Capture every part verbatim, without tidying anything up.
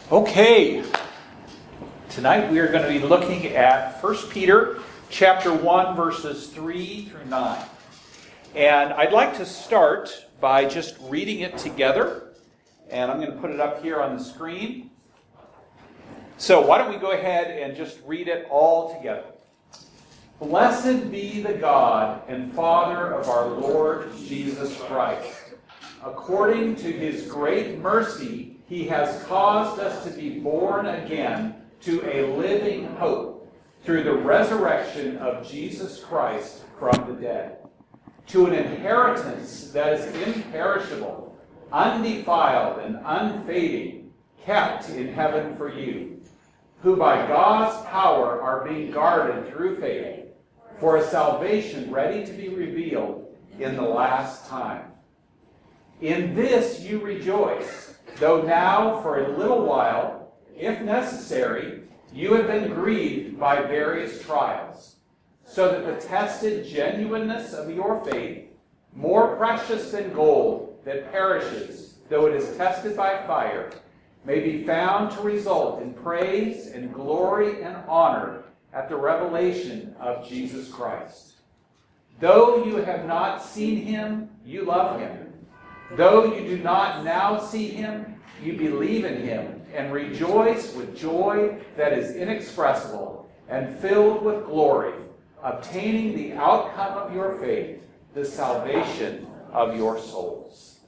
Okay, tonight we are going to be looking at First Peter chapter one, verses three through nine. And I'd like to start by just reading it together. And I'm going to put it up here on the screen. So why don't we go ahead and just read it all together. Blessed be the God and Father of our Lord Jesus Christ. According to his great mercy, he has caused us to be born again to a living hope through the resurrection of Jesus Christ from the dead, to an inheritance that is imperishable, undefiled, and unfading, kept in heaven for you, who by God's power are being guarded through faith for a salvation ready to be revealed in the last time. In this you rejoice, though now for a little while, if necessary, you have been grieved by various trials, so that the tested genuineness of your faith, more precious than gold that perishes, though it is tested by fire, may be found to result in praise and glory and honor at the revelation of Jesus Christ. Though you have not seen him, you love him. Though you do not now see him, you believe in him and rejoice with joy that is inexpressible and filled with glory, obtaining the outcome of your faith, the salvation of your souls.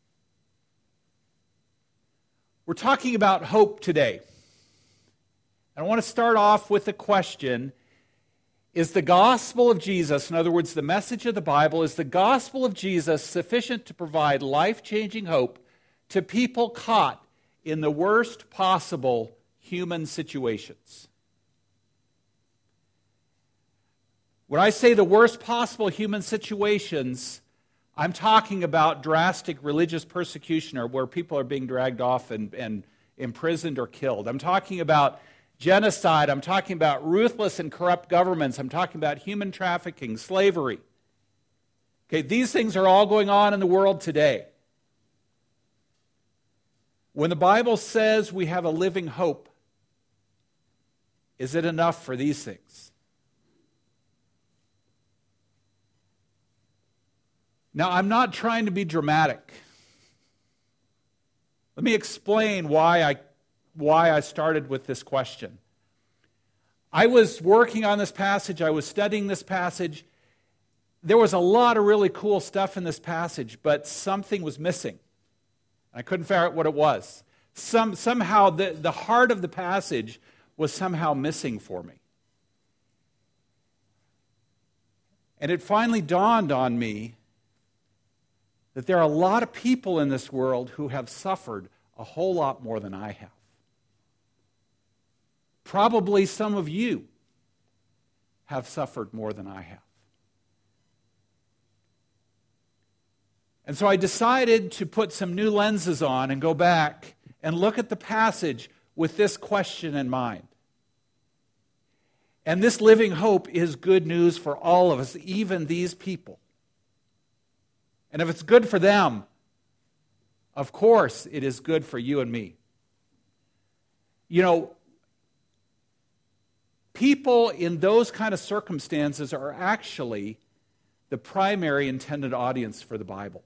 We're talking about hope today. I want to start off with a question. Is the gospel of Jesus, in other words, the message of the Bible, is the gospel of Jesus sufficient to provide life-changing hope to people caught in the worst possible human situations? When I say the worst possible human situations, I'm talking about drastic religious persecution, or where people are being dragged off and, and imprisoned or killed. I'm talking about genocide. I'm talking about ruthless and corrupt governments. I'm talking about human trafficking, slavery. Okay, these things are all going on in the world today. When the Bible says we have a living hope, is it enough for these things? Now, I'm not trying to be dramatic. Let me explain why I why I started with this question. I was working on this passage. I was studying this passage. There was a lot of really cool stuff in this passage, but something was missing. I couldn't figure out what it was. Some, somehow the, the heart of the passage was somehow missing for me. And it finally dawned on me that there are a lot of people in this world who have suffered a whole lot more than I have. Probably some of you have suffered more than I have. And so I decided to put some new lenses on and go back and look at the passage with this question in mind. And this living hope is good news for all of us, even these people. And if it's good for them, of course it is good for you and me. You know, people in those kind of circumstances are actually the primary intended audience for the Bible.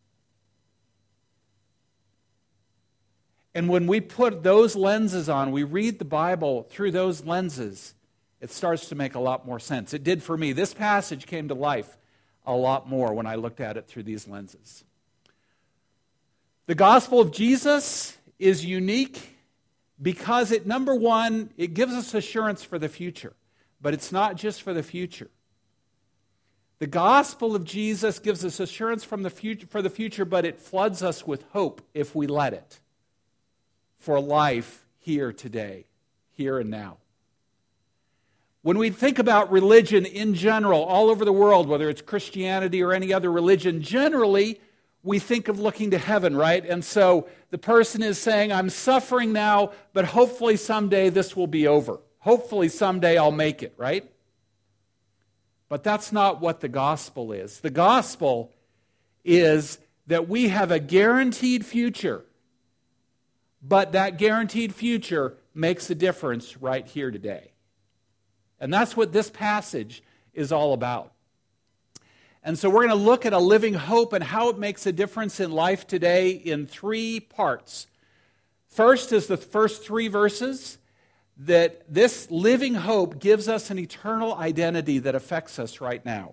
And when we put those lenses on, we read the Bible through those lenses, it starts to make a lot more sense. It did for me. This passage came to life a lot more when I looked at it through these lenses. The gospel of Jesus is unique because it, number one, it gives us assurance for the future. But it's not just for the future. The gospel of Jesus gives us assurance from the future, for the future, but it floods us with hope if we let it, for life here today, here and now. When we think about religion in general, all over the world, whether it's Christianity or any other religion, generally we think of looking to heaven, right? And so the person is saying, I'm suffering now, but hopefully someday this will be over. Hopefully someday I'll make it, right? But that's not what the gospel is. The gospel is that we have a guaranteed future, but that guaranteed future makes a difference right here today. And that's what this passage is all about. And so we're going to look at a living hope and how it makes a difference in life today in three parts. First is the first three verses, that this living hope gives us an eternal identity that affects us right now.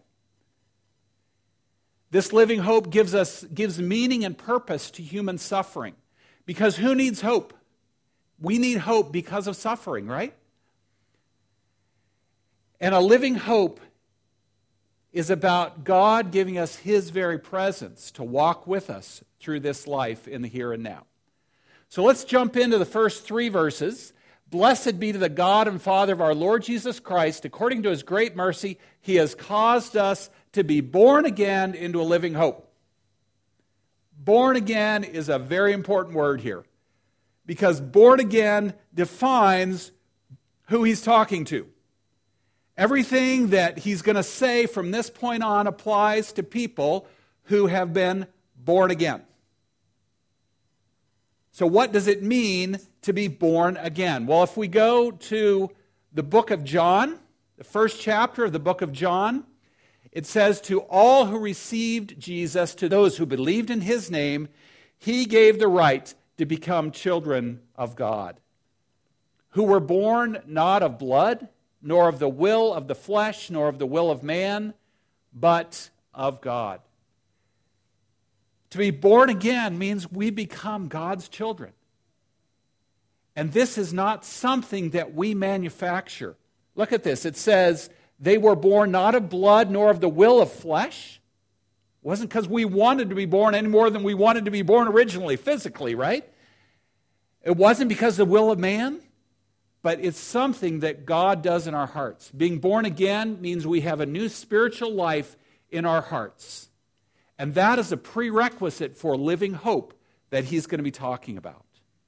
This living hope gives us gives meaning and purpose to human suffering. Because who needs hope? We need hope because of suffering, right? And a living hope is about God giving us His very presence to walk with us through this life in the here and now. So let's jump into the first three verses. Blessed be to the God and Father of our Lord Jesus Christ. According to His great mercy, He has caused us to be born again into a living hope. Born again is a very important word here, because born again defines who He's talking to. Everything that He's going to say from this point on applies to people who have been born again. So what does it mean to be born again? Well, if we go to the book of John, the first chapter of the book of John, it says, to all who received Jesus, to those who believed in His name, He gave the right to become children of God, who were born not of blood, nor of the will of the flesh, nor of the will of man, but of God. To be born again means we become God's children. And this is not something that we manufacture. Look at this. It says, they were born not of blood, nor of the will of flesh. It wasn't because we wanted to be born any more than we wanted to be born originally, physically, right? It wasn't because of the will of man. But it's something that God does in our hearts. Being born again means we have a new spiritual life in our hearts. And that is a prerequisite for living hope that He's going to be talking about.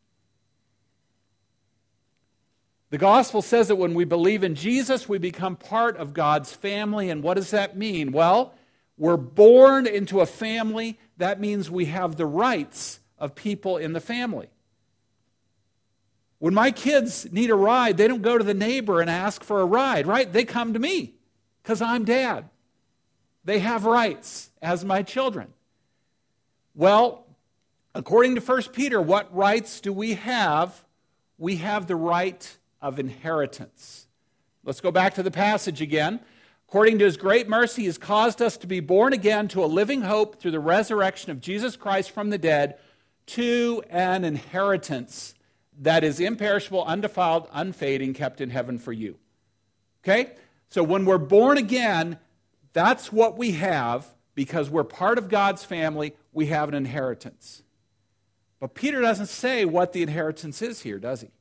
The gospel says that when we believe in Jesus, we become part of God's family. And what does that mean? Well, we're born into a family. That means we have the rights of people in the family. When my kids need a ride, they don't go to the neighbor and ask for a ride, right? They come to me because I'm dad. They have rights as my children. Well, according to First Peter, what rights do we have? We have the right of inheritance. Let's go back to the passage again. According to His great mercy, He has caused us to be born again to a living hope through the resurrection of Jesus Christ from the dead, to an inheritance that is imperishable, undefiled, unfading, kept in heaven for you. Okay? So when we're born again, that's what we have, because we're part of God's family. We have an inheritance. But Peter doesn't say what the inheritance is here, does he?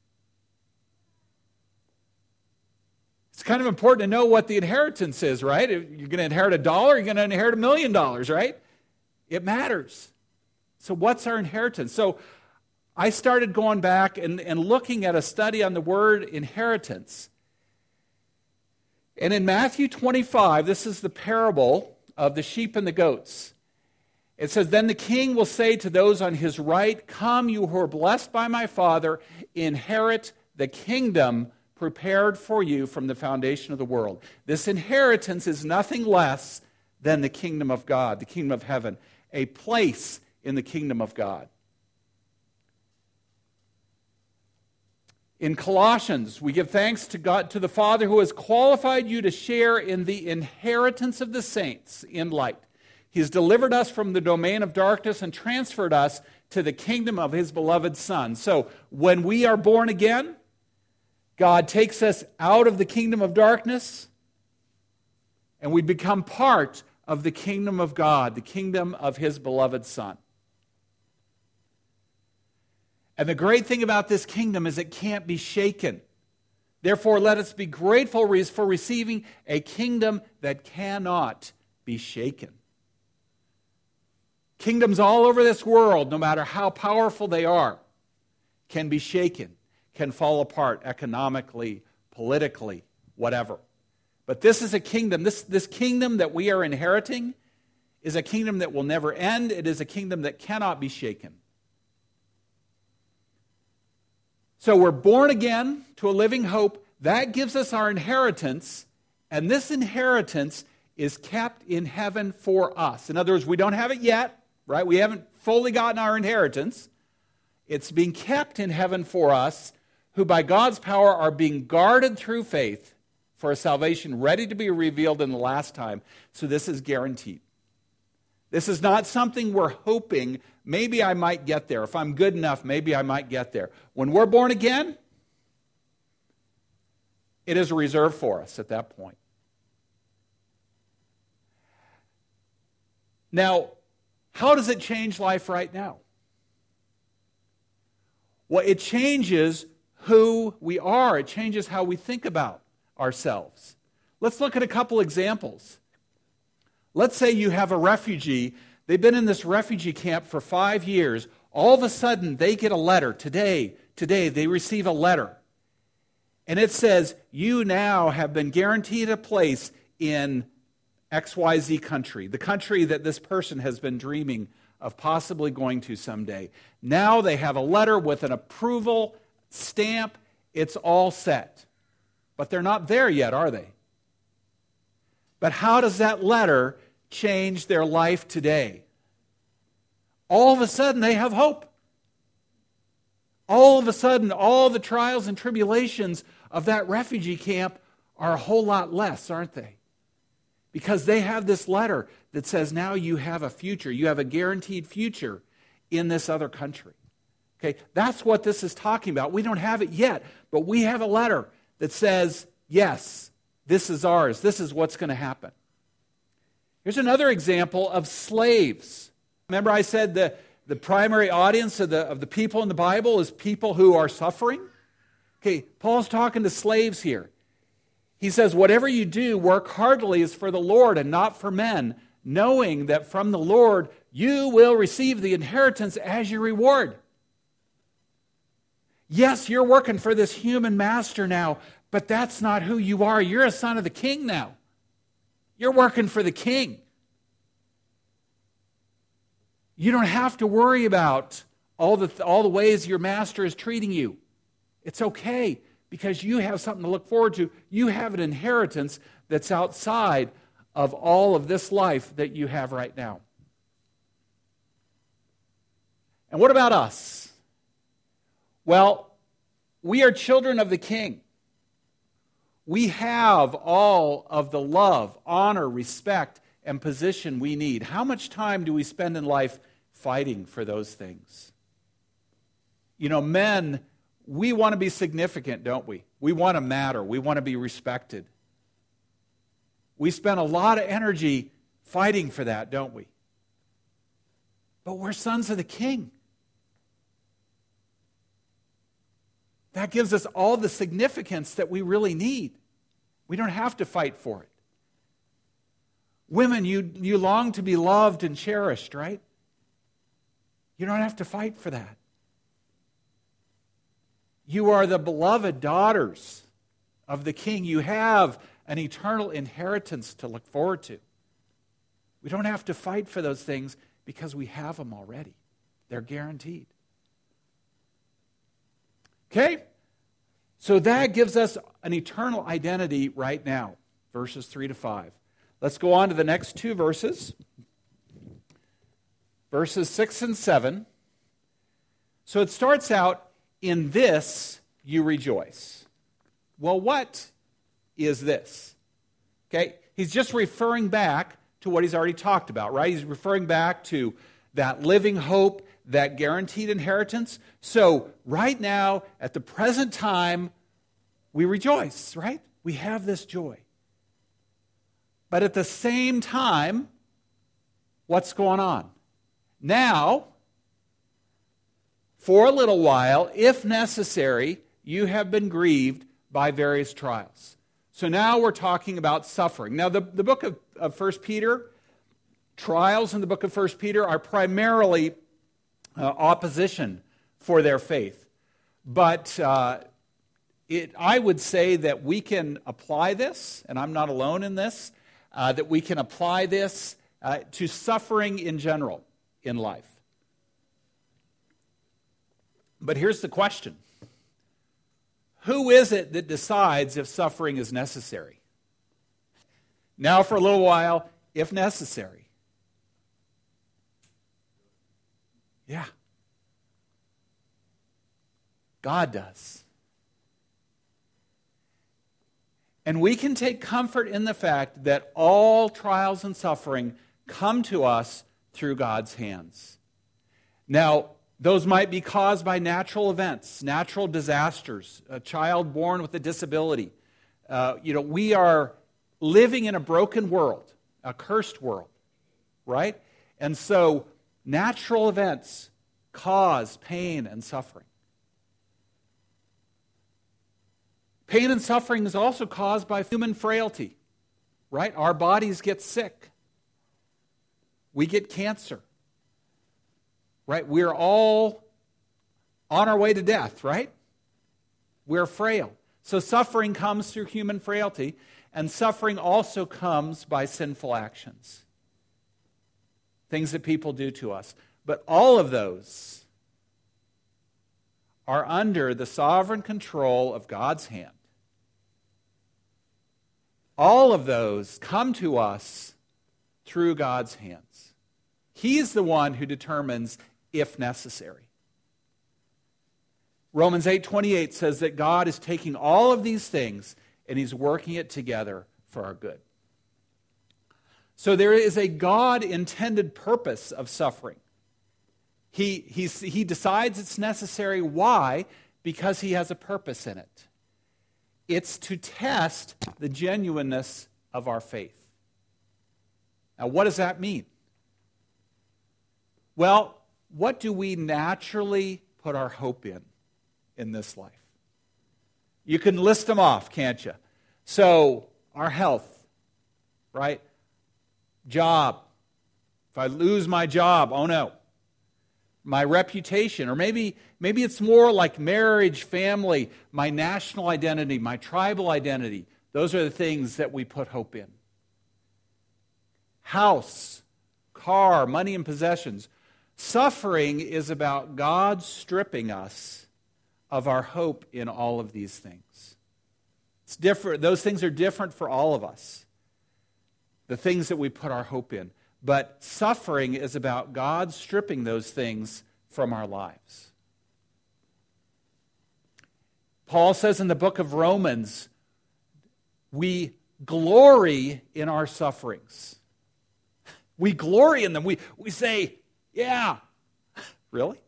It's kind of important to know what the inheritance is, right? You're going to inherit a dollar, you're going to inherit a million dollars, right? It matters. So what's our inheritance? So I started going back and, and looking at a study on the word inheritance. And in Matthew twenty-five, this is the parable of the sheep and the goats. It says, then the king will say to those on his right, come, you who are blessed by my Father, inherit the kingdom prepared for you from the foundation of the world. This inheritance is nothing less than the kingdom of God, the kingdom of heaven, a place in the kingdom of God. In Colossians, we give thanks to God, to the Father who has qualified you to share in the inheritance of the saints in light. He has delivered us from the domain of darkness and transferred us to the kingdom of His beloved Son. So when we are born again, God takes us out of the kingdom of darkness and we become part of the kingdom of God, the kingdom of His beloved Son. And the great thing about this kingdom is it can't be shaken. Therefore, let us be grateful for receiving a kingdom that cannot be shaken. Kingdoms all over this world, no matter how powerful they are, can be shaken, can fall apart economically, politically, whatever. But this is a kingdom, this, this kingdom that we are inheriting is a kingdom that will never end. It is a kingdom that cannot be shaken. So we're born again to a living hope. That gives us our inheritance, and this inheritance is kept in heaven for us. In other words, we don't have it yet, right? We haven't fully gotten our inheritance. It's being kept in heaven for us, who by God's power are being guarded through faith for a salvation ready to be revealed in the last time. So this is guaranteed. This is not something we're hoping, maybe I might get there. If I'm good enough, maybe I might get there. When we're born again, it is reserved for us at that point. Now, how does it change life right now? Well, it changes who we are. It changes how we think about ourselves. Let's look at a couple examples. Let's say you have a refugee. They've been in this refugee camp for five years. All of a sudden, they get a letter. Today, today, they receive a letter. And it says, you now have been guaranteed a place in X Y Z country, the country that this person has been dreaming of possibly going to someday. Now they have a letter with an approval stamp. It's all set. But they're not there yet, are they? But how does that letter change their life today? All of a sudden, they have hope. All of a sudden, all the trials and tribulations of that refugee camp are a whole lot less, aren't they? Because they have this letter that says now you have a future. You have a guaranteed future in this other country. Okay, that's what this is talking about. We don't have it yet, but we have a letter that says, yes, this is ours. This is what's going to happen. Here's another example of slaves. Remember I said the, the primary audience of the, of the people in the Bible is people who are suffering? Okay, Paul's talking to slaves here. He says, whatever you do, work heartily as for the Lord and not for men, knowing that from the Lord you will receive the inheritance as your reward. Yes, you're working for this human master now, but that's not who you are. You're a son of the king now. You're working for the king. You don't have to worry about all the, all the ways your master is treating you. It's okay, because you have something to look forward to. You have an inheritance that's outside of all of this life that you have right now. And what about us? Well, we are children of the King. We have all of the love, honor, respect, and position we need. How much time do we spend in life fighting for those things? You know, men, we want to be significant, don't we? We want to matter. We want to be respected. We spend a lot of energy fighting for that, don't we? But we're sons of the King. That gives us all the significance that we really need. We don't have to fight for it. Women, you, you long to be loved and cherished, right? You don't have to fight for that. You are the beloved daughters of the King. You have an eternal inheritance to look forward to. We don't have to fight for those things because we have them already. They're guaranteed. Okay? So that gives us an eternal identity right now, verses three to five. Let's go on to the next two verses. Verses six and seven. So it starts out, in this you rejoice. Well, what is this? Okay, he's just referring back to what he's already talked about, right? He's referring back to that living hope, that guaranteed inheritance. So right now, at the present time, we rejoice, right? We have this joy. But at the same time, what's going on? Now, for a little while, if necessary, you have been grieved by various trials. So now we're talking about suffering. Now, the, the book of, of First Peter, trials in the book of First Peter are primarily uh, opposition for their faith. But uh, it, I would say that we can apply this, and I'm not alone in this, uh, that we can apply this uh, to suffering in general in life. But here's the question. who is it that decides if suffering is necessary? Now, for a little while, if necessary. Yeah. God does. And we can take comfort in the fact that all trials and suffering come to us through God's hands. Now, those might be caused by natural events, natural disasters, a child born with a disability. Uh, you know, we are living in a broken world, a cursed world, right? And so natural events cause pain and suffering. Pain and suffering is also caused by human frailty, right? Our bodies get sick. We get cancer. Right? We're all on our way to death, right? We're frail. So suffering comes through human frailty, and suffering also comes by sinful actions. Things that people do to us. But all of those are under the sovereign control of God's hand. All of those come to us through God's hands. He's the one who determines if necessary. Romans eight twenty-eight says that God is taking all of these things and He's working it together for our good. So there is a God-intended purpose of suffering. He, he, he decides it's necessary. Why? Because He has a purpose in it. It's to test the genuineness of our faith. Now, what does that mean? Well, what do we naturally put our hope in in this life? You can list them off, can't you? So, our health, right? Job. If I lose my job, oh no. My reputation, or maybe, maybe it's more like marriage, family, my national identity, my tribal identity. Those are the things that we put hope in. House, car, money and possessions. Suffering is about God stripping us of our hope in all of these things. It's different. Those things are different for all of us. The things that we put our hope in. But suffering is about God stripping those things from our lives. Paul says in the book of Romans, we glory in our sufferings. We glory in them. We, we say, yeah. Really?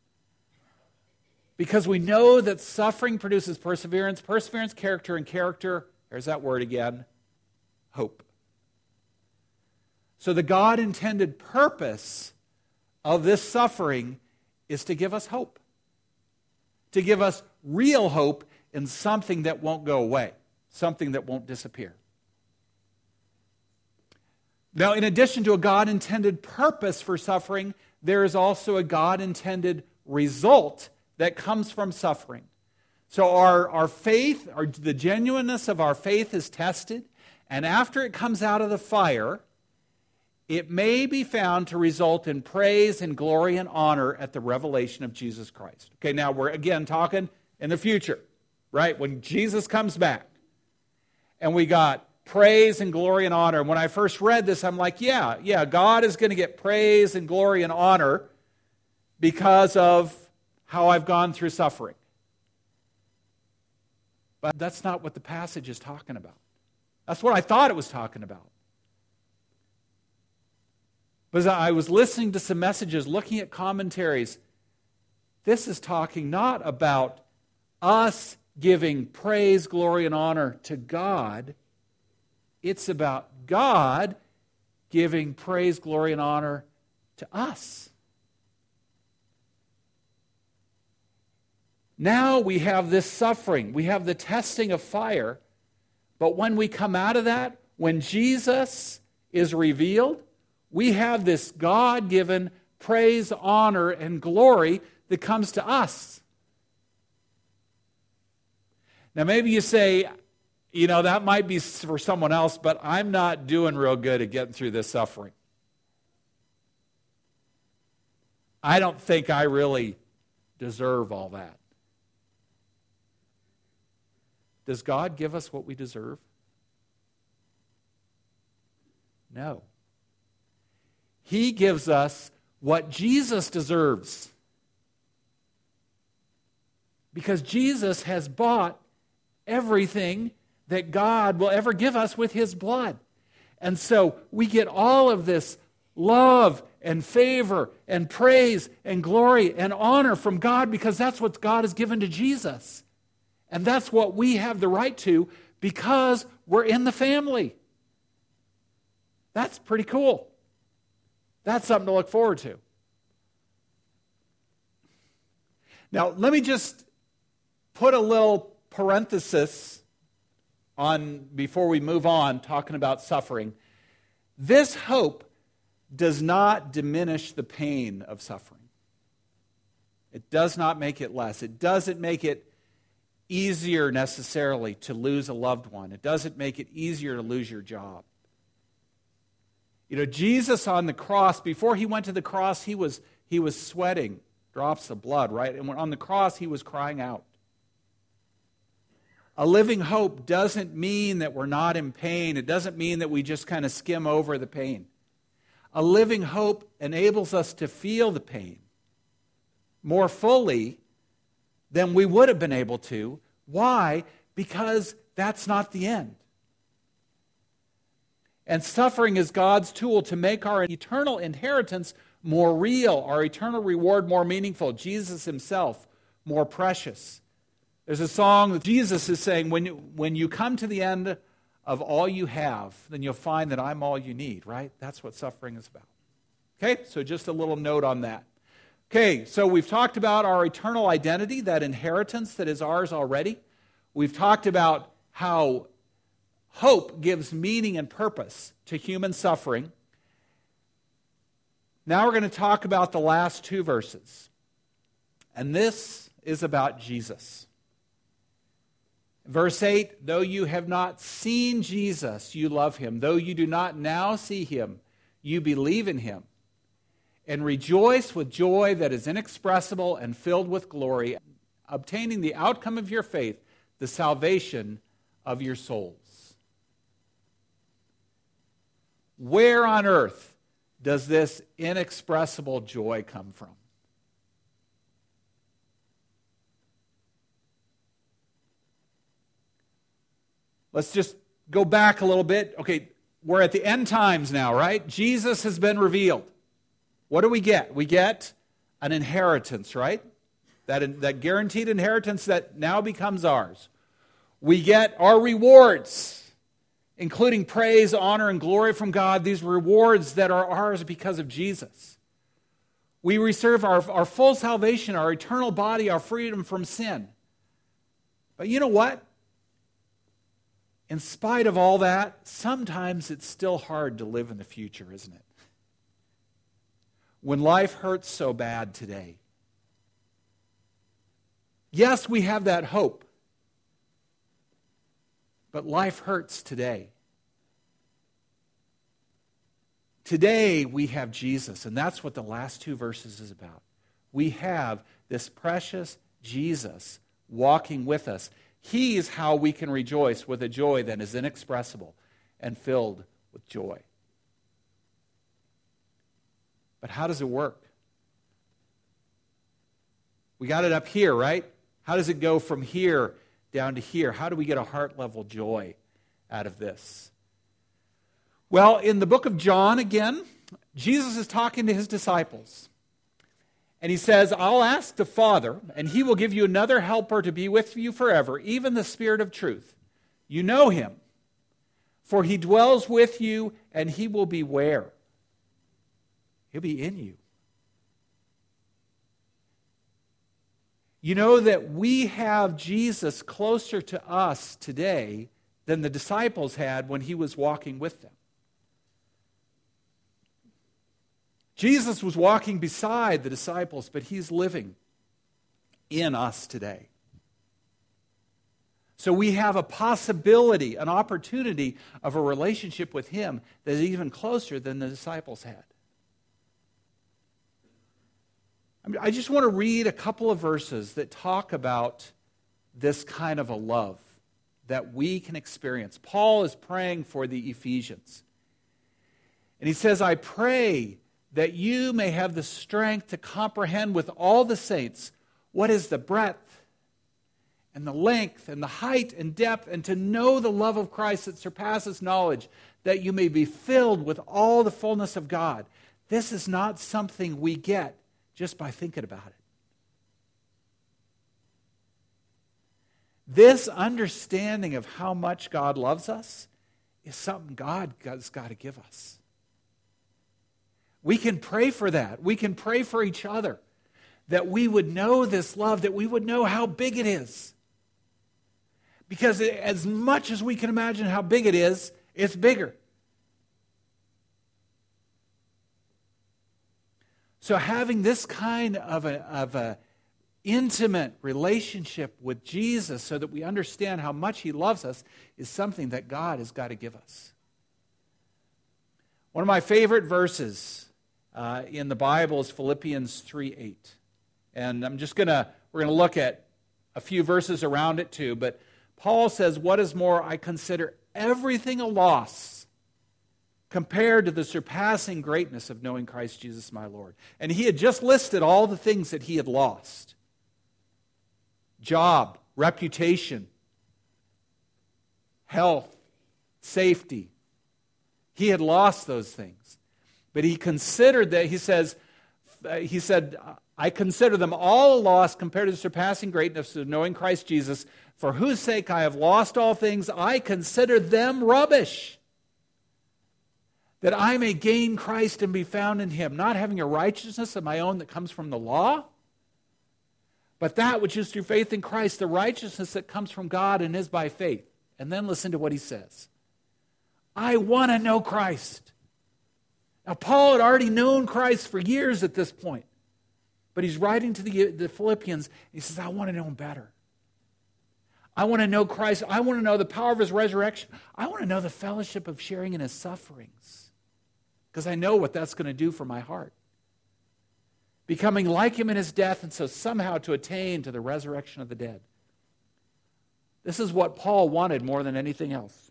Because we know that suffering produces perseverance, perseverance, character, and character, there's that word again, hope. So the God-intended purpose of this suffering is to give us hope. To give us real hope in something that won't go away, something that won't disappear. Now, in addition to a God-intended purpose for suffering, there is also a God-intended result that comes from suffering. So our, our faith, our, the genuineness of our faith is tested, and after it comes out of the fire, it may be found to result in praise and glory and honor at the revelation of Jesus Christ. Okay, now we're again talking in the future, right? When Jesus comes back, and we got praise and glory and honor. And when I first read this, I'm like, yeah, yeah, God is going to get praise and glory and honor because of how I've gone through suffering. But that's not what the passage is talking about. That's what I thought it was talking about. But as I was listening to some messages, looking at commentaries, this is talking not about us giving praise, glory, and honor to God. It's about God giving praise, glory, and honor to us. Now we have this suffering. We have the testing of fire. But when we come out of that, when Jesus is revealed, we have this God-given praise, honor, and glory that comes to us. Now maybe you say, you know, that might be for someone else, but I'm not doing real good at getting through this suffering. I don't think I really deserve all that. Does God give us what we deserve? No. He gives us what Jesus deserves. Because Jesus has bought everything that God will ever give us with his blood. And so we get all of this love and favor and praise and glory and honor from God because that's what God has given to Jesus. And that's what we have the right to because we're in the family. That's pretty cool. That's something to look forward to. Now, let me just put a little parenthesis on before we move on, talking about suffering. This hope does not diminish the pain of suffering. It does not make it less. It doesn't make it easier necessarily to lose a loved one. It doesn't make it easier to lose your job. You know, Jesus on the cross, before he went to the cross, he was, he was sweating drops of blood, right? And when on the cross, he was crying out. A living hope doesn't mean that we're not in pain. It doesn't mean that we just kind of skim over the pain. A living hope enables us to feel the pain more fully than we would have been able to. Why? Because that's not the end. And suffering is God's tool to make our eternal inheritance more real, our eternal reward more meaningful, Jesus himself more precious. There's a song that Jesus is saying, when you, when you come to the end of all you have, then you'll find that I'm all you need, right? That's what suffering is about. Okay, so just a little note on that. Okay, so we've talked about our eternal identity, that inheritance that is ours already. We've talked about how hope gives meaning and purpose to human suffering. Now we're going to talk about the last two verses. And this is about Jesus. Verse eight, though you have not seen Jesus, you love him. Though you do not now see him, you believe in him. And rejoice with joy that is inexpressible and filled with glory, obtaining the outcome of your faith, the salvation of your souls. Where on earth does this inexpressible joy come from? Let's just go back a little bit. Okay, we're at the end times now, right? Jesus has been revealed. What do we get? We get an inheritance, right? That, that guaranteed inheritance that now becomes ours. We get our rewards, including praise, honor, and glory from God, these rewards that are ours because of Jesus. We receive our, our full salvation, our eternal body, our freedom from sin. But you know what? In spite of all that, sometimes it's still hard to live in the future, isn't it? When life hurts so bad today. Yes, we have that hope. But life hurts today. Today we have Jesus, and that's what the last two verses is about. We have this precious Jesus walking with us. He is how we can rejoice with a joy that is inexpressible and filled with joy. But how does it work? We got it up here, right? How does it go from here down to here? How do we get a heart-level joy out of this? Well, in the book of John, again, Jesus is talking to his disciples. And he says, I'll ask the Father, and he will give you another helper to be with you forever, even the Spirit of truth. You know him, for he dwells with you, and he will be where? He'll be in you. You know that we have Jesus closer to us today than the disciples had when he was walking with them. Jesus was walking beside the disciples, but he's living in us today. So we have a possibility, an opportunity of a relationship with him that is even closer than the disciples had. I mean, I just want to read a couple of verses that talk about this kind of a love that we can experience. Paul is praying for the Ephesians. And he says, I pray that you may have the strength to comprehend with all the saints what is the breadth and the length and the height and depth, and to know the love of Christ that surpasses knowledge, that you may be filled with all the fullness of God. This is not something we get just by thinking about it. This understanding of how much God loves us is something God has got to give us. We can pray for that. We can pray for each other, that we would know this love, that we would know how big it is. Because as much as we can imagine how big it is, it's bigger. So having this kind of a, of a intimate relationship with Jesus so that we understand how much He loves us is something that God has got to give us. One of my favorite verses uh, in the Bible is Philippians three eight. And I'm just going to, we're going to look at a few verses around it too, but Paul says, what is more, I consider everything a loss compared to the surpassing greatness of knowing Christ Jesus my Lord. And he had just listed all the things that he had lost. Job, reputation, health, safety. He had lost those things. But he considered that, he says, he said, I consider them all a loss compared to the surpassing greatness of knowing Christ Jesus, for whose sake I have lost all things. I consider them rubbish, that I may gain Christ and be found in Him, not having a righteousness of my own that comes from the law, but that which is through faith in Christ, the righteousness that comes from God and is by faith. And then listen to what he says. I want to know Christ. Now, Paul had already known Christ for years at this point, but he's writing to the, the Philippians, and he says, I want to know Him better. I want to know Christ. I want to know the power of His resurrection. I want to know the fellowship of sharing in His sufferings, because I know what that's going to do for my heart. Becoming like Him in His death, and so somehow to attain to the resurrection of the dead. This is what Paul wanted more than anything else.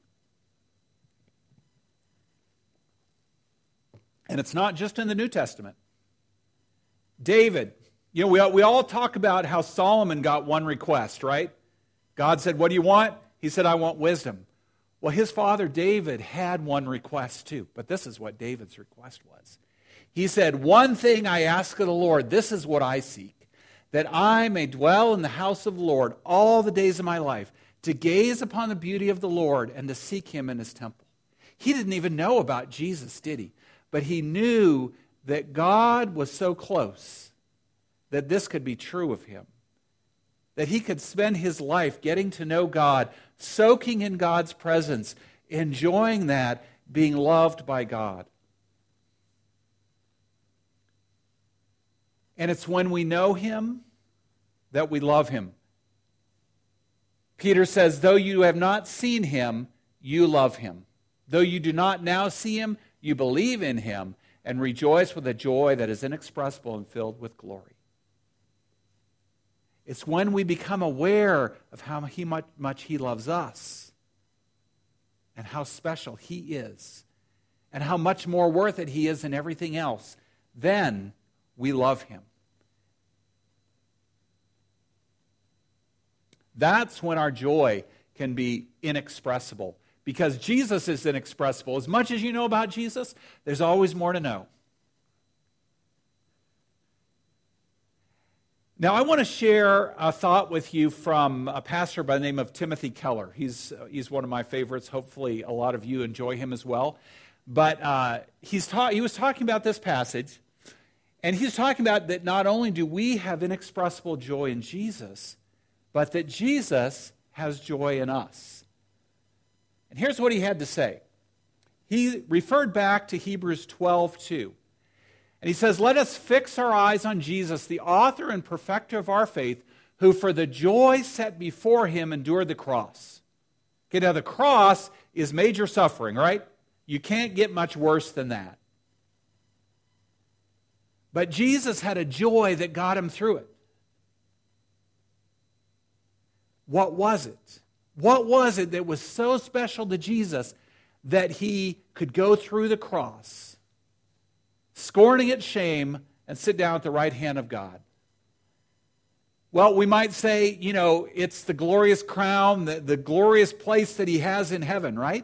And it's not just in the New Testament. David, you know, we all, we all talk about how Solomon got one request, right? God said, what do you want? He said, I want wisdom. Well, his father David had one request too, but this is what David's request was. He said, one thing I ask of the Lord, this is what I seek, that I may dwell in the house of the Lord all the days of my life, to gaze upon the beauty of the Lord and to seek Him in His temple. He didn't even know about Jesus, did he? But he knew that God was so close that this could be true of him. That he could spend his life getting to know God, soaking in God's presence, enjoying that, being loved by God. And it's when we know Him that we love Him. Peter says, though you have not seen Him, you love Him. Though you do not now see Him, you believe in Him and rejoice with a joy that is inexpressible and filled with glory. It's when we become aware of how he much, much He loves us and how special He is and how much more worth it He is than everything else. Then we love Him. That's when our joy can be inexpressible. Because Jesus is inexpressible. As much as you know about Jesus, there's always more to know. Now, I want to share a thought with you from a pastor by the name of Timothy Keller. He's, uh, he's one of my favorites. Hopefully, a lot of you enjoy him as well. But uh, he's ta- he was talking about this passage, and he's talking about that not only do we have inexpressible joy in Jesus, but that Jesus has joy in us. And here's what he had to say. He referred back to Hebrews twelve two. And he says, let us fix our eyes on Jesus, the author and perfecter of our faith, who for the joy set before Him endured the cross. Okay, now the cross is major suffering, right? You can't get much worse than that. But Jesus had a joy that got Him through it. What was it? What was it that was so special to Jesus that he could go through the cross, scorning its shame, and sit down at the right hand of God? Well, we might say, you know, it's the glorious crown, the, the glorious place that he has in heaven, right?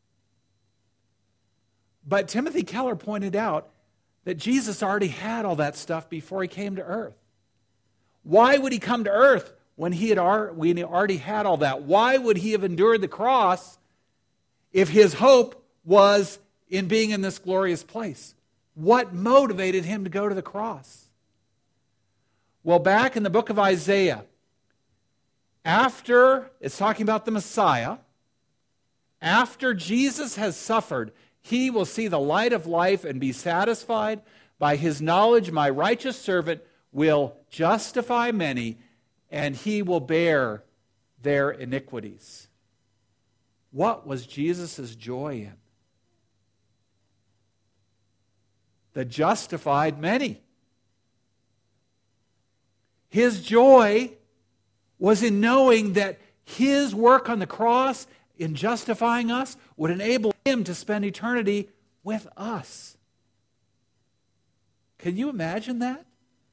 But Timothy Keller pointed out that Jesus already had all that stuff before he came to earth. Why would he come to earth when he had already had all that? Why would he have endured the cross if his hope was in being in this glorious place? What motivated him to go to the cross? Well, back in the book of Isaiah, after, it's talking about the Messiah, after Jesus has suffered, he will see the light of life and be satisfied. By his knowledge, my righteous servant will justify many, and he will bear their iniquities. What was Jesus' joy in? The justified many. His joy was in knowing that his work on the cross in justifying us would enable him to spend eternity with us. Can you imagine that?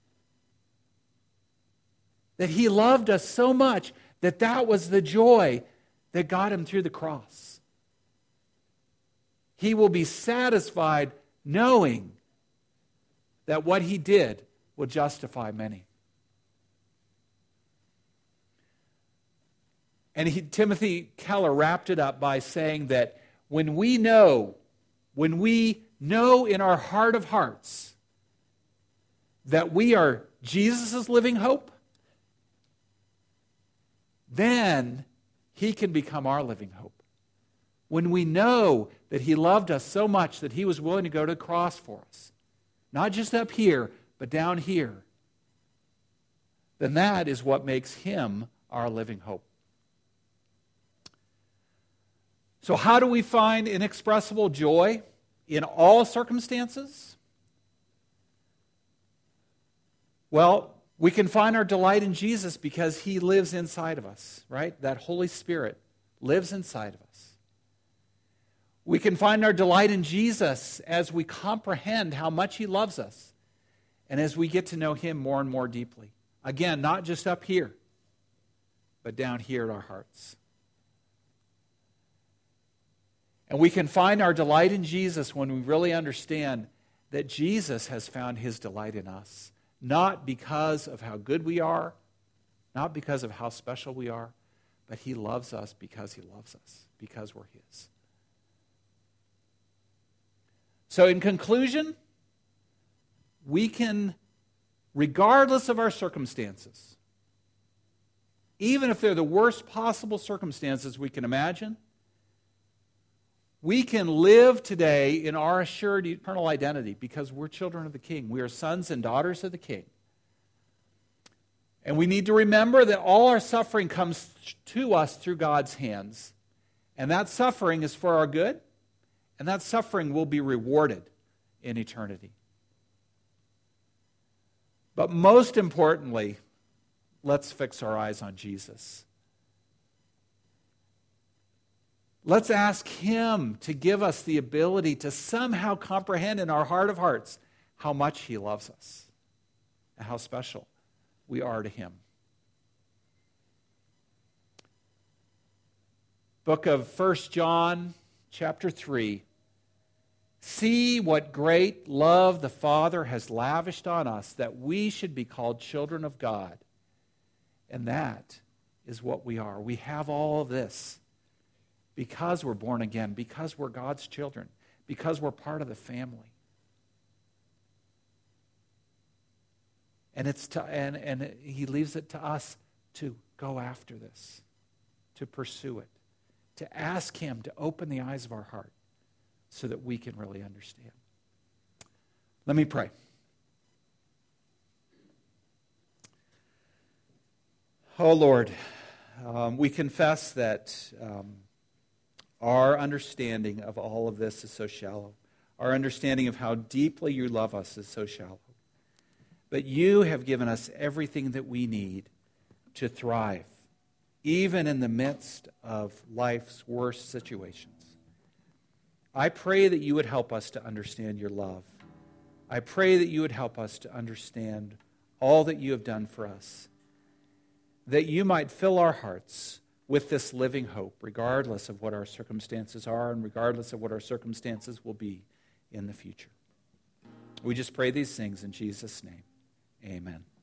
That he loved us so much that that was the joy that got him through the cross. He will be satisfied knowing that what he did will justify many. And he, Timothy Keller wrapped it up by saying that when we know, when we know in our heart of hearts that we are Jesus' living hope, then he can become our living hope. When we know that he loved us so much that he was willing to go to the cross for us, not just up here, but down here, then that is what makes him our living hope. So how do we find inexpressible joy in all circumstances? Well, we can find our delight in Jesus because he lives inside of us, right? That Holy Spirit lives inside of us. We can find our delight in Jesus as we comprehend how much he loves us and as we get to know him more and more deeply. Again, not just up here, but down here in our hearts. And we can find our delight in Jesus when we really understand that Jesus has found his delight in us. Not because of how good we are, not because of how special we are, but he loves us because he loves us, because we're his. So in conclusion, we can, regardless of our circumstances, even if they're the worst possible circumstances we can imagine, we can live today in our assured eternal identity because we're children of the King. We are sons and daughters of the King. And we need to remember that all our suffering comes to us through God's hands. And that suffering is for our good, and that suffering will be rewarded in eternity. But most importantly, let's fix our eyes on Jesus. Let's ask him to give us the ability to somehow comprehend in our heart of hearts how much he loves us and how special we are to him. Book of First John, chapter three. See what great love the Father has lavished on us, that we should be called children of God. And that is what we are. We have all of this because we're born again, because we're God's children, because we're part of the family. And it's to, and, and he leaves it to us to go after this, to pursue it, to ask him to open the eyes of our heart so that we can really understand. Let me pray. Oh Lord, um, we confess that um, our understanding of all of this is so shallow. Our understanding of how deeply you love us is so shallow. But you have given us everything that we need to thrive even in the midst of life's worst situations. I pray that you would help us to understand your love. I pray that you would help us to understand all that you have done for us, that you might fill our hearts with this living hope, regardless of what our circumstances are and regardless of what our circumstances will be in the future. We just pray these things in Jesus' name. Amen.